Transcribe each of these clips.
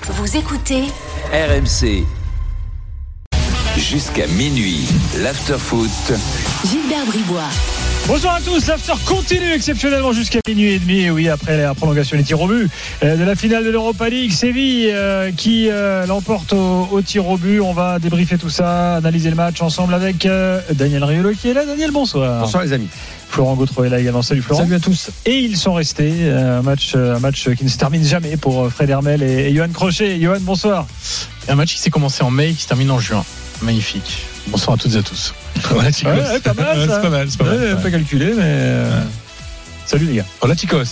Vous écoutez RMC. Jusqu'à minuit, l'after-foot. Gilbert Bribois. Bonsoir à tous, l'after continue exceptionnellement jusqu'à minuit et demi. Et oui, après la prolongation des tirs au but de la finale de l'Europa League, Séville qui l'emporte au tir au but. On va débriefer tout ça, analyser le match ensemble avec Daniel Riolo qui est là. Daniel, bonsoir. Bonsoir les amis. Florent Gautreau est là également. Salut Florent. Salut à tous. Et ils sont restés. Un match qui ne se termine jamais pour Fred Hermel et Johan Crochet. Johan, bonsoir. Un match qui s'est commencé en mai et qui se termine en juin. Magnifique. Bonsoir à toutes et à tous. Pas mal, ça. C'est pas mal. Pas calculé, mais. Salut les gars. Hola chicos.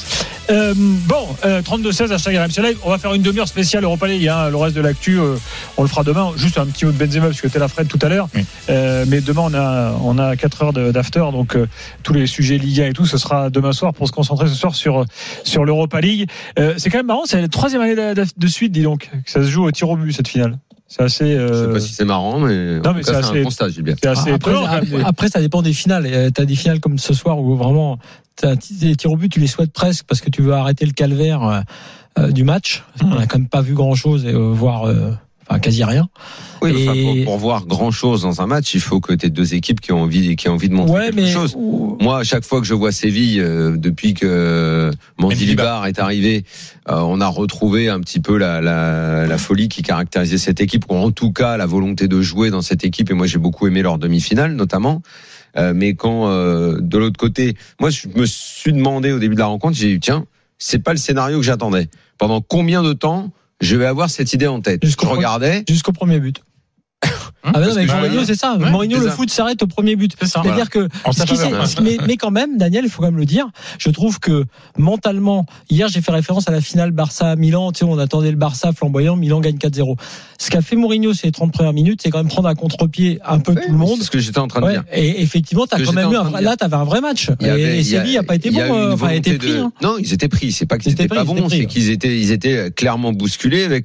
32-16 hashtag RMC Live. On va faire une demi-heure spéciale Europa League. Le reste de l'actu, on le fera demain. Juste un petit mot de Benzema parce que t'es la Fred tout à l'heure. Oui. Mais demain on a 4 heures d'after, donc tous les sujets Ligue 1 et tout, ce sera demain soir pour se concentrer ce soir sur l'Europa League. C'est quand même marrant. C'est la 3e année de suite, dis donc, que ça se joue au tir au but cette finale. C'est assez. Je sais pas si c'est marrant, mais en tout cas, c'est un constat, Gilbert. Après, ça dépend des finales. T'as des finales comme ce soir où vraiment les tirs au but, tu les souhaites presque parce que tu veux arrêter le calvaire du match. On a quand même pas vu grand chose, voire quasi rien. Oui, pour voir grand chose dans un match, il faut que tu aies deux équipes qui ont envie de montrer quelque chose. Moi, à chaque fois que je vois Séville, depuis que Mendilibar est arrivé, on a retrouvé un petit peu la folie qui caractérisait cette équipe, ou en tout cas la volonté de jouer dans cette équipe. Et moi, j'ai beaucoup aimé leur demi-finale, notamment. Mais quand de l'autre côté, moi, je me suis demandé au début de la rencontre, j'ai dit tiens, c'est pas le scénario que j'attendais. Pendant combien de temps je vais avoir cette idée en tête? Jusqu'au premier but. Mais Mourinho, c'est ça. Mourinho, le foot s'arrête au premier but. C'est-à-dire que, mais quand même, Daniel, il faut quand même le dire. Je trouve que mentalement, hier, j'ai fait référence à la finale Barça-Milan. Tu sais, on attendait le Barça flamboyant. Milan gagne 4-0. Ce qu'a fait Mourinho ces 30 premières minutes, c'est quand même prendre à contre-pied un peu tout le monde. C'est ce que j'étais en train de dire. Et effectivement, t'as quand même t'avais un vrai match. Et Séville a pas été bon. Enfin, a été pris. Non, ils étaient pris. C'est pas qu'ils étaient pas bons, c'est qu'ils étaient clairement bousculés avec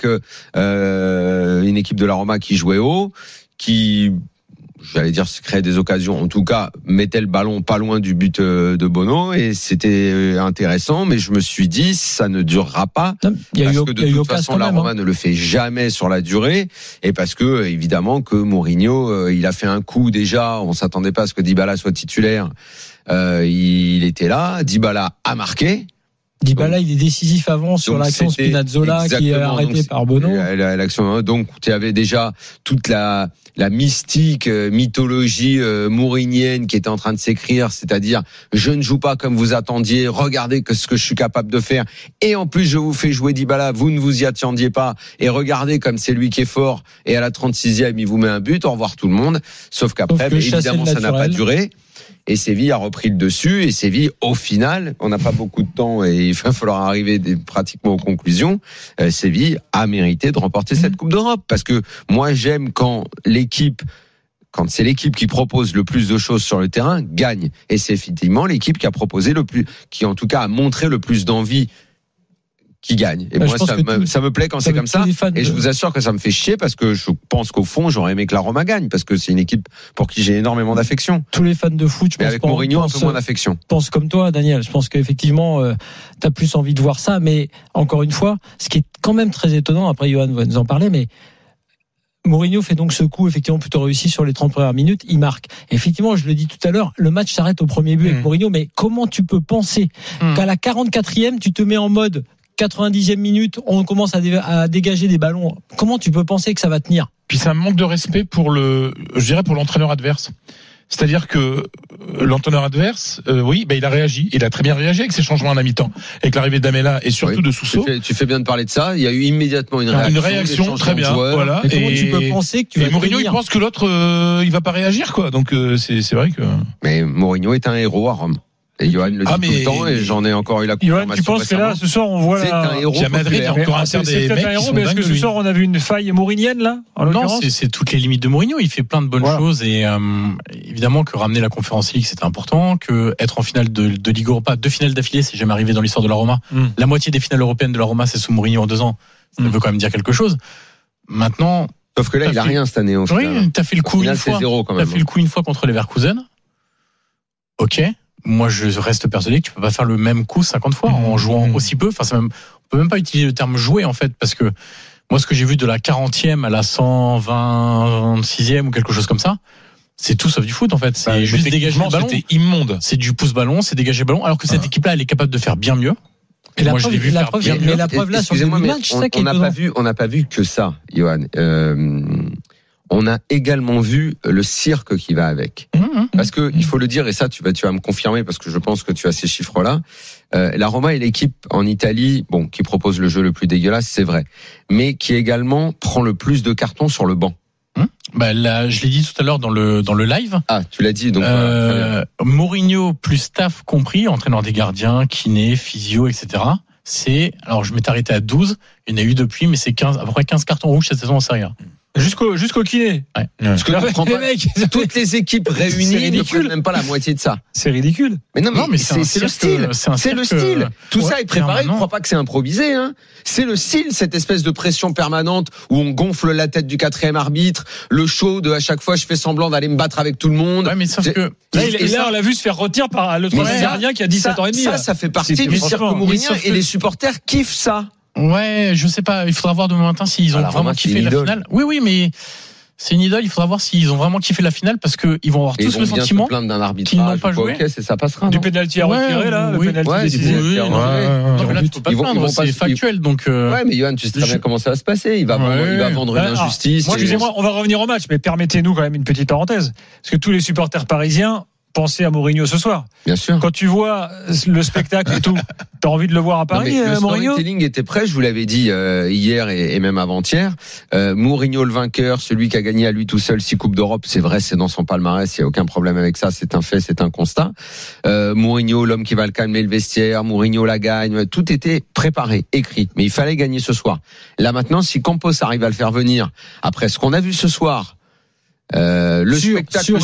une équipe de la Roma qui jouait haut, qui, j'allais dire, se créait des occasions, en tout cas mettait le ballon pas loin du but de Bono, et c'était intéressant, mais je me suis dit ça ne durera pas, parce que de toute façon la Roma ne le fait jamais sur la durée, et parce que évidemment que Mourinho il a fait un coup déjà, on s'attendait pas à ce que Dybala soit titulaire, il était là, Dybala a marqué. Dybala, il est décisif avant sur l'action Spinazzola qui est arrêté par Bono. L'action, donc tu avais déjà toute la mystique, mythologie mourinienne qui était en train de s'écrire, c'est-à-dire je ne joue pas comme vous attendiez, regardez ce que je suis capable de faire, et en plus je vous fais jouer Dybala, vous ne vous y attendiez pas, et regardez comme c'est lui qui est fort, et à la 36e il vous met un but, au revoir tout le monde, sauf qu'après évidemment ça n'a pas duré. Et Séville a repris le dessus, et Séville, au final, on n'a pas beaucoup de temps et il va falloir arriver pratiquement aux conclusions, Séville a mérité de remporter cette Coupe d'Europe, parce que moi j'aime quand c'est l'équipe qui propose le plus de choses sur le terrain, gagne. Et c'est effectivement l'équipe qui a proposé qui en tout cas a montré le plus d'envie, qui gagne. Et moi, ça me plaît quand c'est comme ça. Et je vous assure que ça me fait chier, parce que je pense qu'au fond, j'aurais aimé que la Roma gagne, parce que c'est une équipe pour qui j'ai énormément d'affection. Tous les fans de foot, je pense, avec Mourinho, un peu moins d'affection. Pense comme toi, Daniel. Je pense qu'effectivement, t'as plus envie de voir ça. Mais encore une fois, ce qui est quand même très étonnant, après Johan va nous en parler, mais Mourinho fait donc ce coup effectivement plutôt réussi sur les 30 premières minutes, il marque. Et effectivement, je le dis tout à l'heure, le match s'arrête au premier but avec Mourinho, mais comment tu peux penser qu'à la 44e, tu te mets en mode 90e minute, on commence à dégager des ballons. Comment tu peux penser que ça va tenir? Puis c'est un manque de respect pour l'entraîneur adverse. C'est-à-dire que l'entraîneur adverse, il a réagi. Il a très bien réagi avec ses changements à la mi-temps, avec l'arrivée d'Amela et surtout de Sousso. Tu fais bien de parler de ça. Il y a eu immédiatement une réaction très bien. Voilà. Et comment tu peux penser que tu vas Mourinho, il pense que l'autre, il va pas réagir, quoi. Donc c'est vrai que. Mais Mourinho est un héros à Rome. Et Johan le dit tout le temps, et j'en ai encore eu la confirmation. Johan, tu penses que là, ce soir, on voit c'est un héros. À Madrid, il y a encore un des mecs qui sont mais est-ce que ce soir, on a vu une faille mourinienne, là? Non, c'est toutes les limites de Mourinho. Il fait plein de bonnes choses, et évidemment que ramener la Conférence League, c'était important, que être en finale de Ligue Europa, 2 finales d'affilée, c'est jamais arrivé dans l'histoire de la Roma. La moitié des finales européennes de la Roma, c'est sous Mourinho en 2 ans. Ça veut quand même dire quelque chose. Maintenant. Sauf que là, il a rien cette année, Oui, t'as fait le coup une fois. T'as fait le coup une fois contre les Leverkusen. Ok. Moi, je reste persuadé que tu peux pas faire le même coup 50 fois en jouant aussi peu. Enfin, on peut même pas utiliser le terme jouer, en fait, parce que Moi, ce que j'ai vu de la 40e à la 126e ou quelque chose comme ça, c'est tout sauf du foot en fait. C'est juste dégager le ballon. C'était immonde. C'est du pouce-ballon, c'est dégager le ballon. Alors que cette équipe-là, elle est capable de faire bien mieux. Et moi, je l'ai vu faire bien mieux. Mais la preuve là sur le match, c'est ça qui est étonnant. On n'a pas vu que ça, Johan. On a également vu le cirque qui va avec. Parce que il faut le dire, et ça tu vas me confirmer parce que je pense que tu as ces chiffres-là. La Roma est l'équipe en Italie, qui propose le jeu le plus dégueulasse, c'est vrai, mais qui également prend le plus de cartons sur le banc. Là, je l'ai dit tout à l'heure dans le live. Ah, tu l'as dit. Donc Mourinho plus staff compris, entraîneur des gardiens, kiné, physio, etc. Alors je m'étais arrêté à 12. Il y en a eu depuis, mais c'est 15, à peu près 15 cartons rouges cette saison en Serie A. Jusqu'au kiné. Ouais. Parce que les mecs, toutes les équipes réunies ne prennent même pas la moitié de ça. C'est ridicule. Mais non, mais c'est le style. C'est le style. Tout ça est préparé. Je ne crois pas que c'est improvisé. C'est le style, cette espèce de pression permanente où on gonfle la tête du quatrième arbitre, le show de à chaque fois je fais semblant d'aller me battre avec tout le monde. Ouais, mais sauf que là, on l'a vu se faire retirer par le troisième gardien qui a 17 ans et demi. Ça fait partie du cirque Mourinho et les supporters kiffent ça. Ouais, je sais pas. Il faudra voir demain matin s'ils ont vraiment kiffé la finale. Oui, mais c'est une idole. Il faudra voir s'ils ont vraiment kiffé la finale parce que ils vont avoir tous le sentiment qu'ils n'ont pas joué. Ok, ça passera. Du pénalty à retirer là, le pénalty décisif. Non, mais là tu peux pas te plaindre, c'est factuel. Donc ouais, mais Johan, tu sais très bien comment ça va se passer. Il va vendre une injustice. Excusez-moi, on va revenir au match, mais permettez-nous quand même une petite parenthèse, parce que tous les supporters parisiens penser à Mourinho ce soir. Bien sûr. Quand tu vois le spectacle et tout, t'as envie de le voir à Paris, Mourinho ? Le storytelling était prêt, je vous l'avais dit hier et même avant-hier. Mourinho le vainqueur, celui qui a gagné à lui tout seul 6 Coupes d'Europe, c'est vrai, c'est dans son palmarès, il n'y a aucun problème avec ça, c'est un fait, c'est un constat. Mourinho, l'homme qui va le calmer le vestiaire, Mourinho la gagne, tout était préparé, écrit, mais il fallait gagner ce soir. Là maintenant, si Campos arrive à le faire venir, après ce qu'on a vu ce soir, le spectacle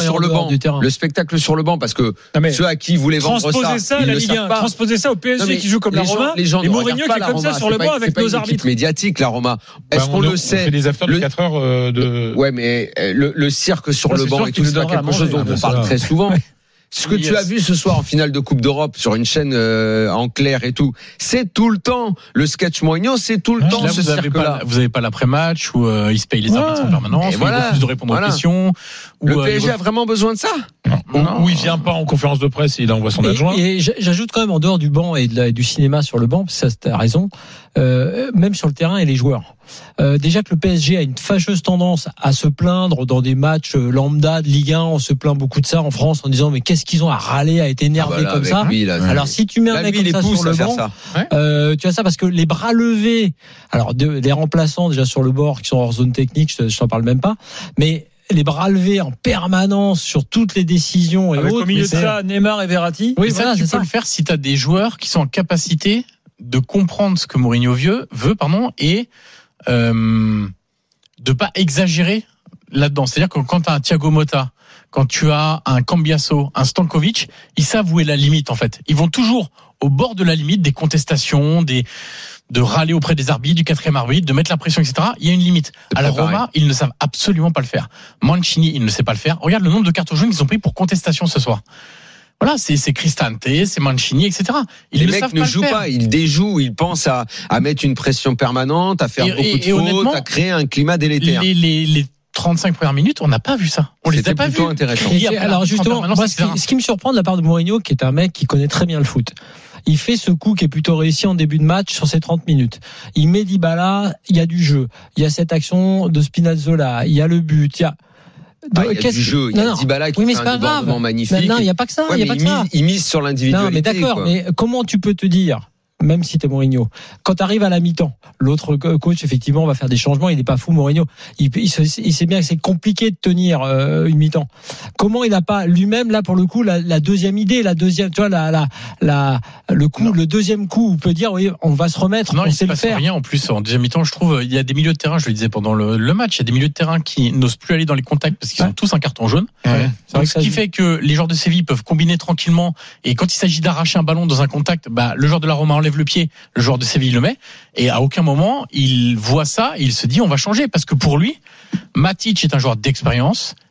sur le banc, parce que ceux à qui voulaient vendre ça, la Ligue 1, transposer ça au PSG qui joue comme la Roma, et Mourinho qui est comme ça sur le banc avec nos arbitres. Médiatique, la Roma. Est-ce qu'on le sait? On fait des afters de 4 heures de. Ouais, mais le cirque sur le banc et tout ça, quelque chose dont on parle très souvent. Ce que tu as vu ce soir en finale de Coupe d'Europe sur une chaîne en clair et tout, c'est tout le temps le sketch Mourinho, c'est tout le temps ce cirque-là. Vous avez pas l'après-match où il se paye les arbitres en permanence, où il refuse de répondre aux questions. Le PSG a vraiment besoin de ça? Où il vient pas en conférence de presse et il envoie son adjoint. Et j'ajoute quand même en dehors du banc et du cinéma sur le banc, ça t'as raison, même sur le terrain et les joueurs. Déjà que le PSG a une fâcheuse tendance à se plaindre dans des matchs lambda de Ligue 1, on se plaint beaucoup de ça en France en disant mais qu'est-ce qu'ils ont à râler, à être énervé comme ça. Alors si tu mets un mec comme ça sur le banc, tu as ça parce que les bras levés, alors les remplaçants déjà sur le bord qui sont hors zone technique, je t'en parle même pas, mais les bras levés en permanence sur toutes les décisions et avec autres. Au milieu de ça, Neymar et Verratti. Oui, voilà, tu peux le faire si tu as des joueurs qui sont en capacité de comprendre ce que Mourinho veut, et de pas exagérer là-dedans. C'est-à-dire que quand tu as un Thiago Motta, quand tu as un Cambiasso, un Stankovic, ils savent où est la limite en fait. Ils vont toujours au bord de la limite des contestations, de râler auprès des arbitres, du quatrième arbitre, de mettre la pression, etc. Il y a une limite. À la Roma, ils ne savent absolument pas le faire. Mancini, il ne sait pas le faire. Regarde le nombre de cartons jaunes qu'ils ont pris pour contestation ce soir. Voilà, c'est Cristante, c'est Mancini, etc. Les mecs ne jouent pas, ils déjouent, ils pensent à mettre une pression permanente, à faire beaucoup de fautes, à créer un climat délétère. Les 35 premières minutes, on n'a pas vu ça. On les a pas vus. Intéressant. Alors justement, moi, ce qui me surprend de la part de Mourinho, qui est un mec qui connaît très bien le foot, il fait ce coup qui est plutôt réussi en début de match sur ces 30 minutes. Il met Dybala, il y a du jeu, il y a cette action de Spinazzola, il y a le but, il y a du jeu, il y a Dybala qui fait un débordement magnifique. Non, il n'y a pas que ça. Il mise sur l'individualité. Non, mais d'accord, mais comment tu peux te dire, même si t'es Mourinho, quand t'arrives à la mi-temps, l'autre coach effectivement va faire des changements, il n'est pas fou Mourinho, il sait bien que c'est compliqué de tenir une mi-temps. Comment il n'a pas lui-même là pour le coup la deuxième idée, la deuxième, tu vois le deuxième coup où on peut dire oui, on va se remettre, non, on sait le faire. Rien en plus en deuxième mi-temps, je trouve il y a des milieux de terrain, je le disais pendant le match, il y a des milieux de terrain qui n'osent plus aller dans les contacts parce qu'ils ont tous un carton jaune. Donc, ce qui fait que les joueurs de Séville peuvent combiner tranquillement et quand il s'agit d'arracher un ballon dans un contact, le joueur de la Roma enlève le pied, le joueur de Séville le met, et à aucun moment il voit ça et il se dit on va changer, parce que pour lui Matic est un joueur d'expérience,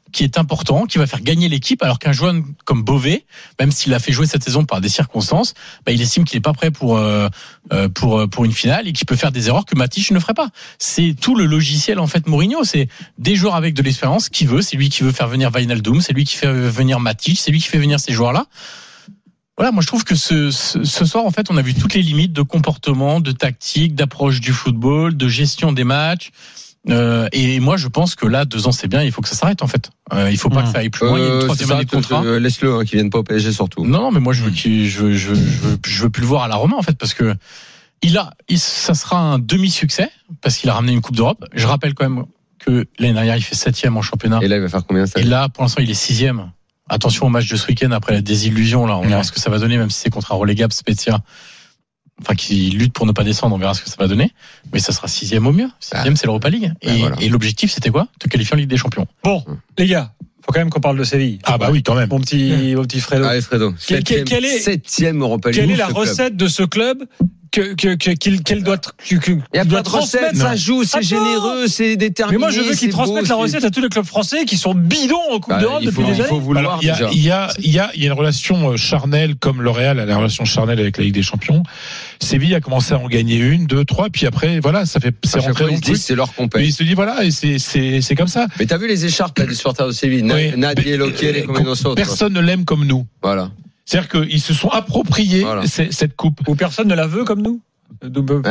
qui est important, qui va faire gagner l'équipe, alors qu'un joueur comme Beauvais, même s'il a fait jouer cette saison par des circonstances, il estime qu'il n'est pas prêt pour une finale et qu'il peut faire des erreurs que Matic ne ferait pas. C'est tout le logiciel en fait Mourinho, c'est des joueurs avec de l'expérience qui veut, c'est lui qui veut faire venir Wijnaldum, c'est lui qui fait venir Matic, c'est lui qui fait venir ces joueurs-là. Voilà, moi je trouve que ce soir en fait, on a vu toutes les limites de comportement, de tactique, d'approche du football, de gestion des matchs. Et moi je pense que là 2 ans c'est bien, il faut que ça s'arrête en fait. Il faut pas que ça aille plus loin. Il y a une 3e année de contrat. Laisse-le, qu'il vienne pas au PSG surtout. Non, mais moi je veux plus le voir à la Roma en fait, parce que ça sera un demi-succès parce qu'il a ramené une Coupe d'Europe. Je rappelle quand même que l'année dernière il fait 7e en championnat. Et là il va faire combien ça? Et là pour l'instant il est 6e. Attention au match de ce week-end après la désillusion là, on verra ce que ça va donner, même si c'est contre un relégable Spezia. Enfin, qui lutte pour ne pas descendre, on verra ce que ça va donner. Mais ça sera 6e au mieux. 6e, c'est l'Europa League. Et l'objectif, c'était quoi? Te qualifier en Ligue des Champions. Bon, les gars, faut quand même qu'on parle de Séville. Ah bah oui, quand même. Mon petit Fredo. Allez, Fredo. 7e Europa League. Quelle est la recette de ce club qu'il doit transmettre? Ça joue, c'est généreux, c'est déterminé. Mais moi, je veux qu'il transmette la recette à tous les clubs français qui sont bidons en Coupe d'Europe depuis des années. Il y a une relation charnelle, comme le Real a la relation charnelle avec la Ligue des Champions. Séville a commencé à en gagner 1, 2, 3, puis après, voilà, c'est rentré dans le truc. C'est leur compète. Il se dit, voilà, et c'est comme ça. Mais t'as vu les écharpes, là, du supporters de Séville? Nadie, Lokiel, comme nous. Personne ne l'aime comme nous. Voilà. C'est-à-dire qu'ils se sont appropriés cette coupe. Ou personne ne la veut comme nous. Bravo,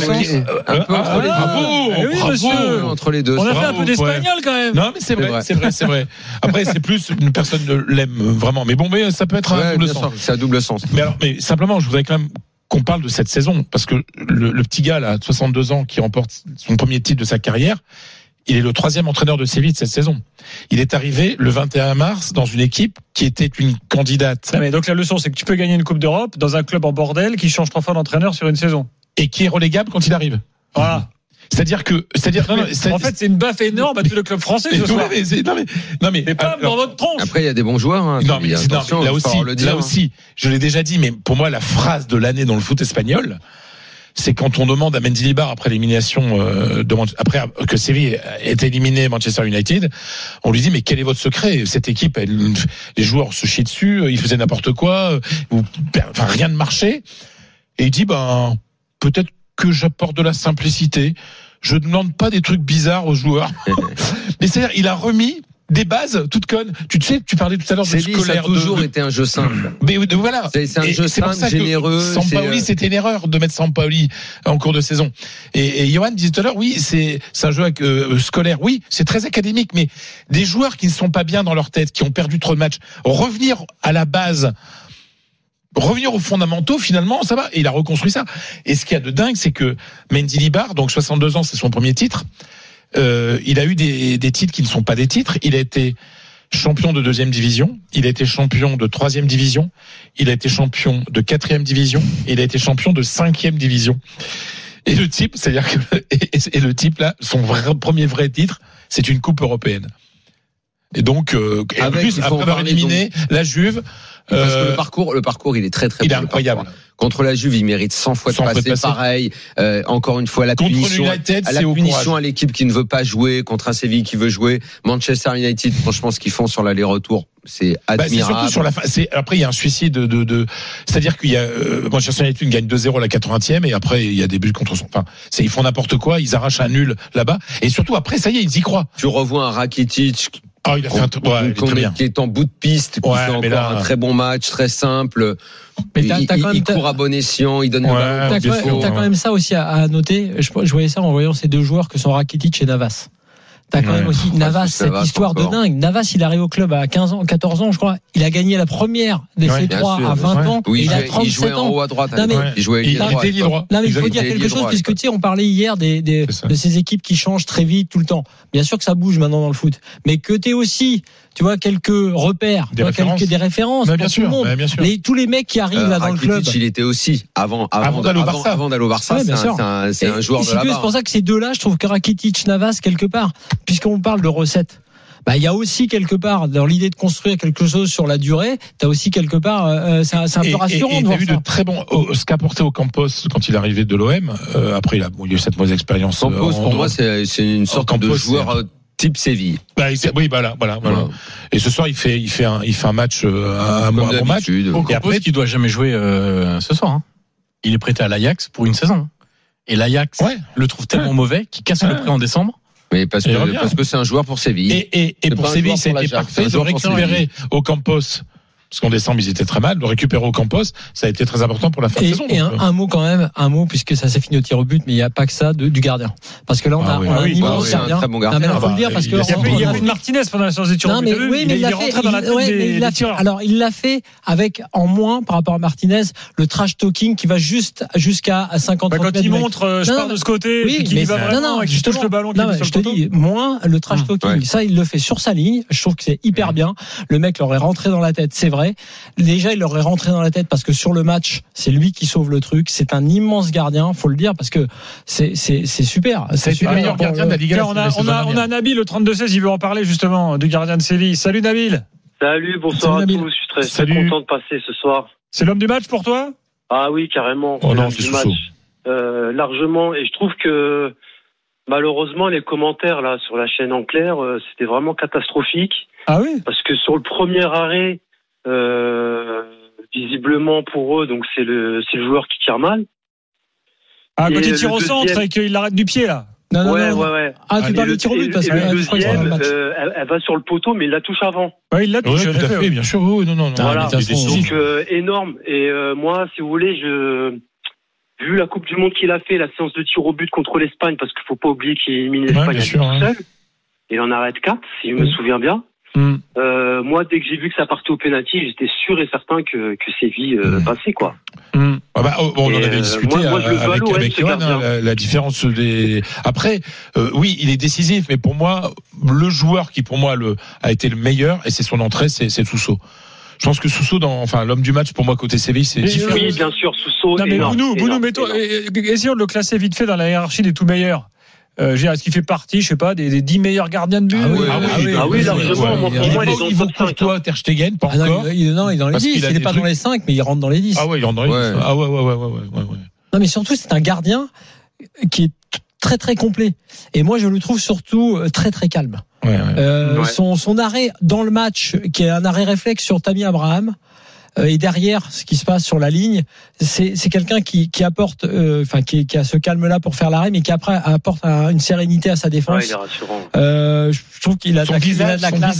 entre les deux. On a fait un peu d'espagnol quand même. Non, mais c'est vrai. Après, c'est plus une personne ne l'aime vraiment. Mais bon, mais ça peut être un double sens. C'est à double sens. Mais simplement, je voudrais quand même qu'on parle de cette saison, parce que le petit gars là, 62 ans, qui remporte son premier titre de sa carrière, il est le 3e entraîneur de Séville de cette saison. Il est arrivé le 21 mars dans une équipe qui était une candidate. Non, mais donc la leçon, c'est que tu peux gagner une Coupe d'Europe dans un club en bordel qui change 3 fois d'entraîneur sur une saison. Et qui est relégable quand il arrive. Voilà. En fait, c'est une baffe énorme à tout le club français ce soir. Mais pas dans votre tronche. Après, il y a des bons joueurs. Là aussi, je l'ai déjà dit, mais pour moi, la phrase de l'année dans le foot espagnol, c'est quand on demande à Mendilibar après l'élimination après que Séville ait éliminé Manchester United, on lui dit mais quel est votre secret? Cette équipe, les joueurs se chient dessus, ils faisaient n'importe quoi, rien ne marchait. Et il dit peut-être que j'apporte de la simplicité. Je ne demande pas des trucs bizarres aux joueurs. Mais c'est-à-dire, il a remis des bases toutes connes. Tu parlais tout à l'heure de scolaire. Ça a toujours été un jeu simple. Mais voilà. C'est un jeu simple, généreux. Sampaoli, c'était une erreur de mettre Sampaoli en cours de saison. Et Johan disait tout à l'heure, oui, c'est un jeu scolaire. Oui, c'est très académique, mais des joueurs qui ne sont pas bien dans leur tête, qui ont perdu trop de matchs, revenir à la base, revenir aux fondamentaux, finalement, ça va. Et il a reconstruit ça. Et ce qu'il y a de dingue, c'est que Mendilibar, donc 62 ans, c'est son premier titre. Il a eu des titres qui ne sont pas des titres. Il a été champion de 2e division. Il a été champion de 3e division. Il a été champion de 4e division. Il a été champion de 5e division. Et le type, c'est-à-dire que, et le type là, son premier vrai titre, c'est une coupe européenne. Et donc, en plus, après avoir éliminé la Juve. Parce que le parcours, il est très il est incroyable. Contre la Juve, il mérite 100 fois de passer. Pareil, encore une fois, la punition à l'équipe qui ne veut pas jouer, contre un Séville qui veut jouer. Manchester United, franchement, ce qu'ils font sur l'aller-retour, c'est admirable. C'est surtout sur la fin. Après, il y a un suicide c'est-à-dire qu'il y a Manchester United gagne 2-0 à la 80e et après il y a des buts contre son. Ils font n'importe quoi, ils arrachent un nul là-bas et surtout après, ça y est, ils y croient. Tu revois un Rakitic. Il a fait qui est en bout de piste, qui fait encore un très bon match, très simple. Mais il court à bon escient, il donne le ballon. T'as quand même ça aussi à noter. Je voyais ça en voyant ces deux joueurs que sont Rakitic et Navas. T'as quand même aussi Navas, cette histoire de dingue. Navas, il arrive au club à 15 ans, 14 ans, je crois. Il a gagné la première des C3 à 20 ans. Oui, il a 37 ans. Il jouait en haut à droite. Il jouait ailier droit. Non, mais il faut dire quelque chose, puisque tu sais, on parlait hier de ces équipes qui changent très vite tout le temps. Bien sûr que ça bouge maintenant dans le foot. Mais que t'es aussi, tu vois, quelques repères, des références. Bien sûr. Tous les mecs qui arrivent là dans le club. Il était aussi avant d'aller au Barça. C'est un joueur de là-bas. C'est pour ça que ces deux-là, je trouve que Rakitic, Navas, quelque part, puisqu'on parle de recettes. Il y a aussi quelque part dans l'idée de construire quelque chose sur la durée. T'as aussi quelque part, c'est un peu rassurant. Et t'as vu de très bons. Ce qu'a porté Ocampos quand il est arrivé de l'OM. Après, il a eu cette mauvaise expérience. Ocampos, pour moi, c'est une sorte de joueur type Séville. Oui, voilà. Et ce soir, il fait un match, un bon match. Ocampos qui doit jamais jouer ce soir. Hein. Il est prêté à l'Ajax pour une saison. Et l'Ajax le trouve tellement mauvais qu'il casse le prêt en décembre. Oui, parce que c'est un joueur pour Séville. Et pour Séville, c'était parfait de récupérer Ocampos. Parce qu'en décembre, ils étaient très mal. De récupérer Ocampos, ça a été très important pour la fin de saison. Et un mot quand même, puisque ça s'est fini au tir au but, mais il n'y a pas que ça du gardien. Parce que là, on a un immense gardien. Un très bon gardien. Il faut le dire parce que il y a fait Martinez pendant la séance des tirs au but. Oui, mais il est rentré dans la tête des tireurs. Alors, il l'a fait avec en moins par rapport à Martinez, le trash talking qui va jusqu'à 50 mètres. Quand il montre, je pars de ce côté, et qu'il va vraiment, et qu'il touche le ballon. Je te dis, moins le trash talking. Ça, il le fait sur sa ligne. Je trouve que c'est hyper bien. Le mec l'aurait rentré dans la tête, c'est vrai. Déjà, il aurait rentré dans la tête parce que sur le match, c'est lui qui sauve le truc. C'est un immense gardien, faut le dire, parce que c'est super. C'est le meilleur gardien de la Ligue. On a Nabil, le 32-16, il veut en parler justement du gardien de Séville. Salut Nabil. Salut, bonsoir à tous. Je suis très content de passer ce soir. C'est l'homme du match pour toi ? Ah oui, carrément. Oh non, c'est du match. Largement. Et je trouve que malheureusement, les commentaires là sur la chaîne en clair, c'était vraiment catastrophique. Ah oui ? Parce que sur le premier arrêt, visiblement pour eux, donc c'est le joueur qui tire mal. Ah, quand il tire au centre et qu'il l'arrête du pied là. Non. Ouais. Ah, tu parles de tir au but parce que le deuxième, elle va sur le poteau, mais il la touche avant. Ouais, il la touche. Oui, tout à fait, bien sûr. Oui, non. Voilà. Donc énorme. Et moi, si vous voulez, vu la Coupe du Monde qu'il a fait, la séance de tir au but contre l'Espagne, parce qu'il faut pas oublier qu'il élimine l'Espagne tout seul. Il en arrête 4, si je me souviens bien. Moi, dès que j'ai vu que ça partait au pénalty, j'étais sûr et certain que Séville passait, quoi. On en avait discuté avec Johan, la différence des. Après, oui, il est décisif, mais pour moi, le joueur qui pour moi a été le meilleur, et c'est son entrée, c'est Sousso. Je pense que Sousso, l'homme du match pour moi côté Séville, c'est différent. Oui, bien sûr, Sousso. Non, mais Bounou, essayons de le classer vite fait dans la hiérarchie des tout meilleurs. Est-ce qu'il fait partie, je sais pas, des 10 meilleurs gardiens de but? Ah oui, largement. Pour moi, il vaut Courtois, Ter Stegen, pas encore. Il est dans les 10. Il n'est pas dans les 5, mais il rentre dans les 10. Ah ouais, il rentre dans les 10. Ah ouais. Non, mais surtout, c'est un gardien qui est très très complet. Et moi, je le trouve surtout très très calme. Son arrêt dans le match, qui est un arrêt réflexe sur Tammy Abraham, et derrière, ce qui se passe sur la ligne, c'est quelqu'un qui apporte, qui a ce calme-là pour faire l'arrêt, mais qui après apporte une sérénité à sa défense. Il est rassurant. Je trouve qu'il a son visage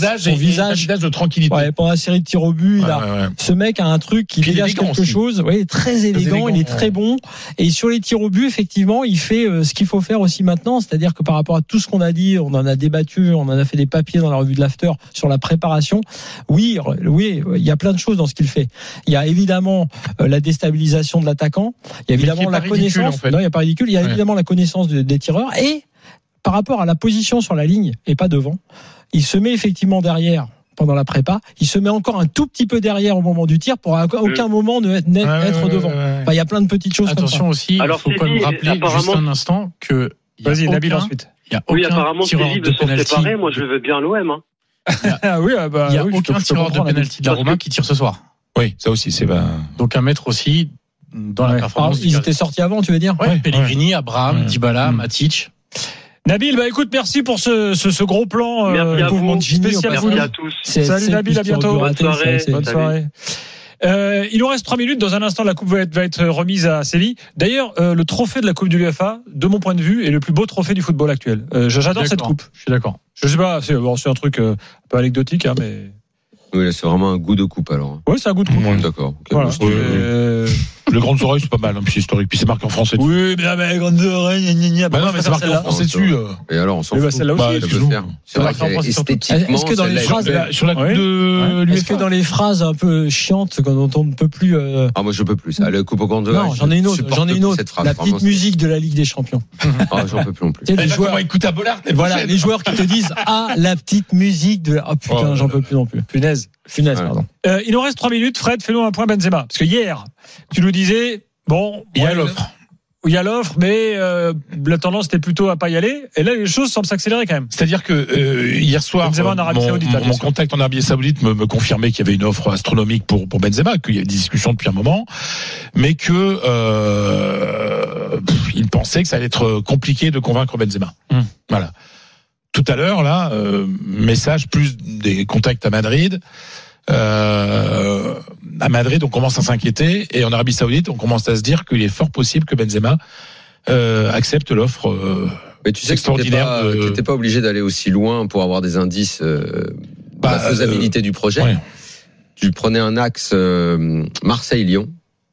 de tranquillité. Pendant la série de tirs au but, ce mec a un truc qui dégage quelque chose. Très élégant, il est très bon. Et sur les tirs au but, effectivement, il fait ce qu'il faut faire aussi maintenant, c'est-à-dire que par rapport à tout ce qu'on a dit, on en a débattu, on en a fait des papiers dans la revue de l'After sur la préparation. Oui, il y a plein de choses dans ce qu'il fait. Il y a évidemment la déstabilisation de l'attaquant. Il y a évidemment la connaissance. Non, il n'y a pas ridicule. Il y a évidemment la connaissance des tireurs. Et par rapport à la position sur la ligne et pas devant, il se met effectivement derrière pendant la prépa. Il se met encore un tout petit peu derrière au moment du tir pour à aucun moment être devant. Il y a plein de petites choses. Attention aussi, il faut quand même rappeler juste un instant que. Vas-y, Nabil ensuite. Oui, apparemment, Séville veut s'en séparer. Moi, je veux bien l'OM. Il n'y a aucun tireur de pénalty de la Roma qui tire ce soir. Oui, ça aussi, c'est donc à mettre aussi dans la performance. Ils étaient sortis avant, tu veux dire? Pellegrini, Abraham, Dybala, Matic. Nabil, écoute, merci pour ce gros plan. Merci à vous. Spécial. Merci à tous. Salut Nabil, à bientôt. Bonne soirée. Il nous reste 3 minutes. Dans un instant, la coupe va être remise à Séville. D'ailleurs, le trophée de la Coupe de l'UEFA, de mon point de vue, est le plus beau trophée du football actuel. J'adore cette coupe. Je suis d'accord. Je sais pas, c'est un truc un peu anecdotique, mais. Oui, c'est vraiment un goût de coupe alors. Oui, c'est un goût de coupe. D'accord. Voilà. Les grandes oreilles, c'est pas mal, puis c'est historique, puis c'est marqué en français. Oui, mais les grandes oreilles, non, mais c'est marqué en français dessus. Et alors, on s'en fout. Celle-là aussi, ça peut faire. C'est vrai qu'esthétiquement, est-ce que dans les phrases, sur la coupe de est-ce que dans les phrases un peu chiantes, dont on ne peut plus, Ah, moi, je peux plus. La coupe aux grandes oreilles. Non, j'en ai une autre. La petite musique de la Ligue des Champions. Ah, j'en peux plus non plus. Les joueurs, écoute à Bollard. Voilà, les joueurs qui te disent, la petite musique de oh putain, j'en peux plus non plus. Punaise, pardon. Il nous reste 3 minutes. Fred, fais-nous un point Benzema. Parce que hier, tu nous disais, il y a l'offre. Il y a l'offre, mais la tendance était plutôt à pas y aller. Et là, les choses semblent s'accélérer quand même. C'est-à-dire que hier soir, mon contact en Arabie Saoudite me confirmait qu'il y avait une offre astronomique pour Benzema, qu'il y avait des discussions depuis un moment, mais que il pensait que ça allait être compliqué de convaincre Benzema. Voilà. tout à l'heure, là, message plus des contacts à Madrid. À Madrid, on commence à s'inquiéter, et en Arabie Saoudite, on commence à se dire qu'il est fort possible que Benzema accepte l'offre. Mais tu sais extraordinaire. que t'étais pas obligé d'aller aussi loin pour avoir des indices de la faisabilité du projet. Ouais. Tu prenais un axe Marseille-Lyon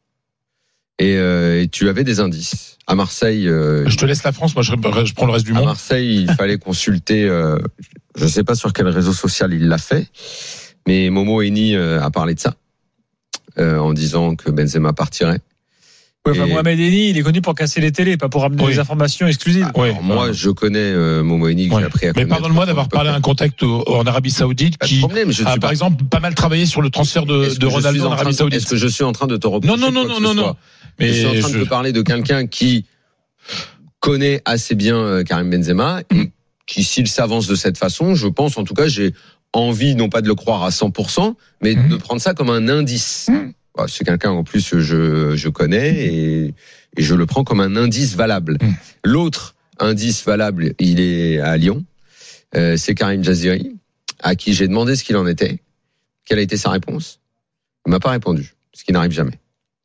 et tu avais des indices. À Marseille, je te laisse la France, moi je prends le reste du monde. À Marseille, il fallait consulter. Je sais pas sur quel réseau social il l'a fait, mais Momo Eni a parlé de ça en disant que Benzema partirait. Ouais, enfin, Mohamed Eni, il est connu pour casser les télés, pas pour amener des informations exclusives. Moi, je connais Momo Eni, que j'ai appris à connaître. Mais pardonne-moi d'avoir parlé à un contact en Arabie Saoudite qui a, par exemple, pas mal travaillé sur le transfert de Ronaldo en Arabie Saoudite. Est-ce que je suis en train de te reprocher? Non. Mais je suis en train de te parler de quelqu'un qui connaît assez bien Karim Benzema et qui, s'il s'avance de cette façon, je pense, en tout cas, j'ai envie, non pas de le croire à 100%, mais de prendre ça comme un indice. C'est quelqu'un en plus que je connais et je le prends comme un indice valable. L'autre indice valable, il est à Lyon. C'est Karim Jaziri, à qui j'ai demandé ce qu'il en était. Quelle a été sa réponse? Il m'a pas répondu, ce qui n'arrive jamais.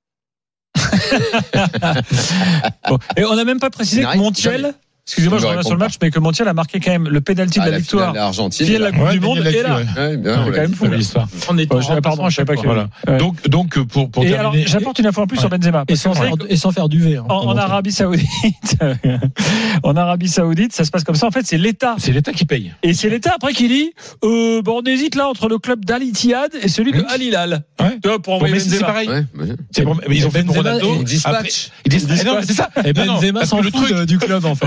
Bon. Et on n'a même pas précisé que Montiel, excusez-moi, je reviens sur le match, mais que Montiel a marqué quand même le pénalty de la victoire. L'Argentine, la Coupe du Monde est là. C'est quand même fou l'histoire. Pardon, je savais pas que. Voilà. Donc pour et terminer. Alors, j'apporte une info en plus sur Benzema. Et sans faire du V. En Arabie Saoudite, ça se passe comme ça. En fait, c'est l'État. C'est l'État qui paye. Et c'est l'État après qui dit, on hésite là entre le club d'Al Ittihad et celui de Al Hilal. Pour envoyer Benzema. C'est pareil. C'est bon, mais ils ont fait pour Ronaldo. Ils dispatchent. Non, c'est ça. Et Benzema s'en fout du club en fait.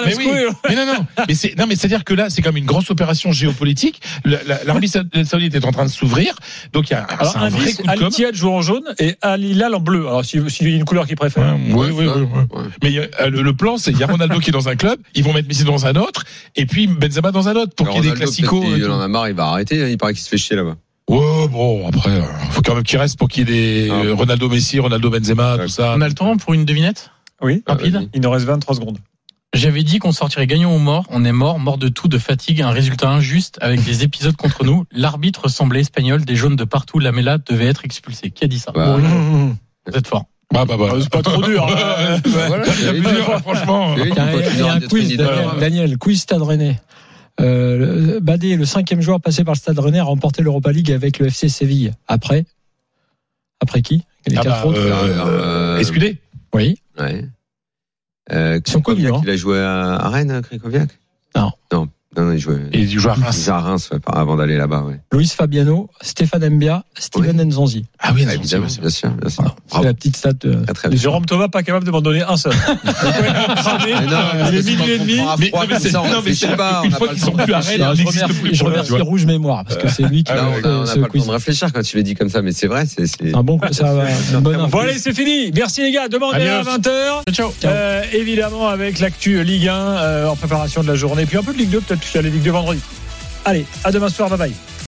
Mais c'est-à-dire que là, c'est comme une grosse opération géopolitique. L'Arabie Saoudite est en train de s'ouvrir, donc il y a un vrai coup de com'. Al Ittihad joue en jaune et Al Hilal en bleu. Alors s'il y a une couleur qu'il préfère. Oui. Mais le plan, c'est il y a Ronaldo qui est dans un club, ils vont mettre Messi dans un autre, et puis Benzema dans un autre pour qu'il y ait des classicos. Il en a marre, il va arrêter. Il paraît qu'il se fait chier là-bas. Ouais, bon, après, faut quand même qu'il reste pour qu'il y ait des Ronaldo Messi, Ronaldo Benzema, tout ça. On a le temps pour une devinette? Oui, rapide. Il nous reste 23 secondes. J'avais dit qu'on sortirait gagnant ou mort. On est mort de tout, de fatigue, un résultat injuste avec des épisodes contre nous. L'arbitre semblait espagnol, des jaunes de partout. Lamela devait être expulsé. Qui a dit ça? Vous êtes fort. C'est pas trop dur. Voilà, franchement. Il y a un quiz, Daniel, quiz Stade Rennais. Badé, le 5e joueur passé par le Stade Rennais, a remporté l'Europa League avec le FC Séville. Après qui? Les quatre autres. Escudé. Oui. Ouais. Ils sont connus, Il a joué à Rennes, Krikoviak? Non, il jouait à Reims. À Reims, avant d'aller là-bas, ouais. Luis Fabiano, Stéphane Mbia, Steven Nzonzi. Ah oui, évidemment, bien sûr. Voilà. C'est la petite stat de Jérôme Thomas, pas capable de m'en donner un seul. Il est minuit et demi. Une fois qu'ils sont plus à Rennes, je remercie Rouge Mémoire, parce que c'est lui qui on n'a pas le temps de réfléchir quand tu l'as dit comme ça, mais c'est vrai, c'est un bon, ça va, une bonne info. Bon, allez, c'est fini. Merci les gars. Demandez à 20h. Ciao. Évidemment, avec l'actu Ligue 1 en préparation de la journée. Puis un peu de Ligue 2, peut-être qu'il y a les Ligue 2 vendredi. Allez, à demain soir. Bye bye.